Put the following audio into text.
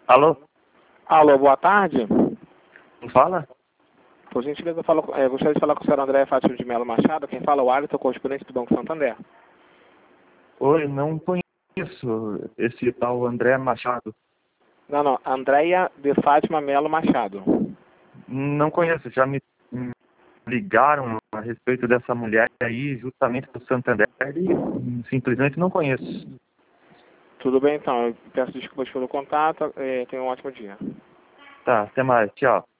Alô? Alô, boa tarde. Não fala? Por gentileza, gostaria de falar com o senhor André Fátima de Melo Machado. Quem fala é o Alisson, correspondente do Banco Santander. Oi, não conheço esse tal André Machado. Não, Andréia de Fátima Melo Machado. Não conheço, já me ligaram a respeito dessa mulher aí, justamente do Santander, e simplesmente não conheço. Tudo bem, então. Eu peço desculpas pelo contato. Tenha um ótimo dia. Tá, até mais, tchau.